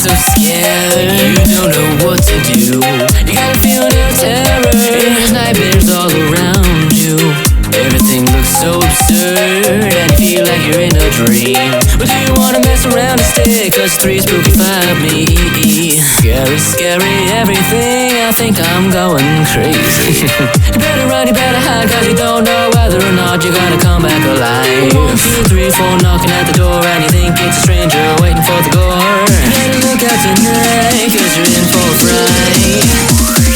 so scared, you don't know what to do. You got a feeling of terror, and there's nightmares all around you. Everything looks so absurd, and you feel like you're in a dream. But do you wanna mess around instead? Cause 3 spooky 5 me. Scary, scary, everything, I think I'm going crazy. You better run, you better hide, cause you don't know whether or not you're gonna come back alive. 1, 2, 3, 4, knocking at the door, and you think it's a stranger waiting for the gore. You better look out tonight, cause you're in for a fright.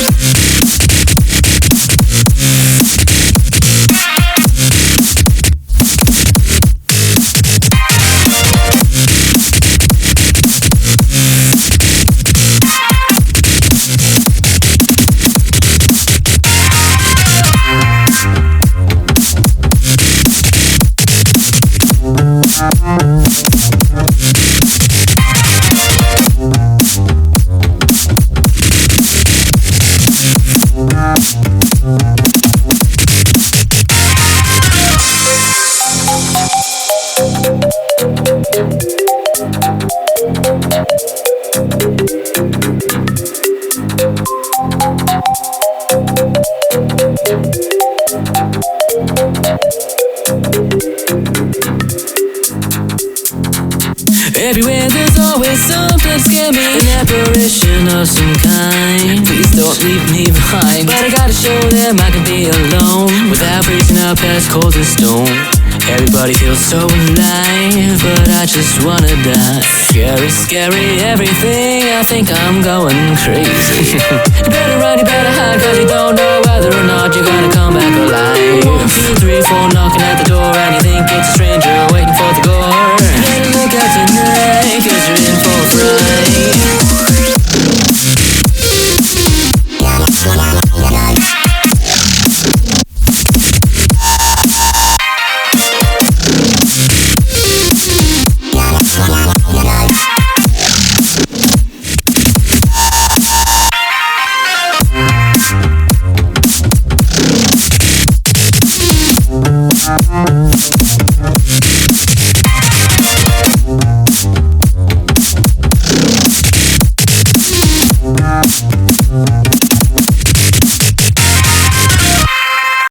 Everywhere there's always something scary, an apparition of some kind. Please don't leave me behind, but I gotta show them I can be alone without freezing up as cold as stone. Everybody feels so alive, but I just wanna die. Scary, scary, everything, I think I'm going crazy. You better run, you better hide, cause you don't know whether or not you're gonna come back alive. 1, 2, 3, 4, knocking at the door, and